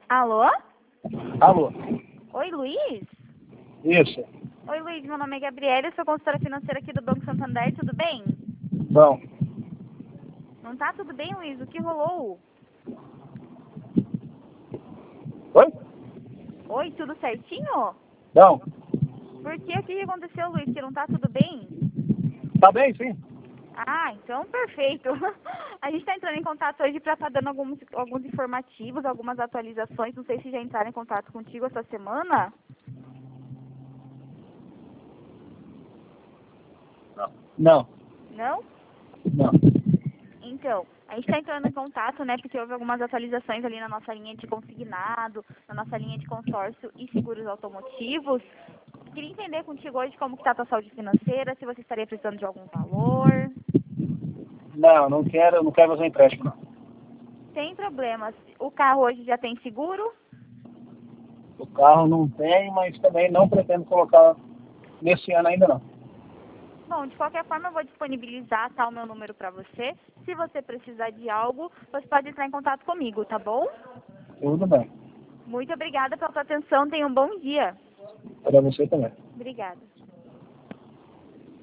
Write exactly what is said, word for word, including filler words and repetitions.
Alô? Alô? Oi, Luiz? Isso. Oi, Luiz, meu nome é Gabriela, eu sou consultora financeira aqui do Banco Santander, tudo bem? Bom. Não tá tudo bem, Luiz? O que rolou? Oi? Oi, tudo certinho? Não. Por quê? O que aconteceu, Luiz? Que não tá tudo bem? Tá bem, sim. Ah, então perfeito. A gente está entrando em contato hoje para estar dando alguns, alguns informativos, algumas atualizações. Não sei se já entraram em contato contigo essa semana. Não. Não? Não. Então, a gente está entrando em contato, né, porque houve algumas atualizações ali na nossa linha de consignado, na nossa linha de consórcio e seguros automotivos. Queria entender contigo hoje como que está a tua saúde financeira, se você estaria precisando de algum valor. Não, não quero, não quero fazer empréstimo, não. Sem problemas. O carro hoje já tem seguro? O carro não tem, mas também não pretendo colocar nesse ano ainda não. Bom, de qualquer forma eu vou disponibilizar, tá, o meu número para você. Se você precisar de algo, você pode entrar em contato comigo, tá bom? Tudo bem. Muito obrigada pela sua atenção, tenha um bom dia. Para você também. Obrigada.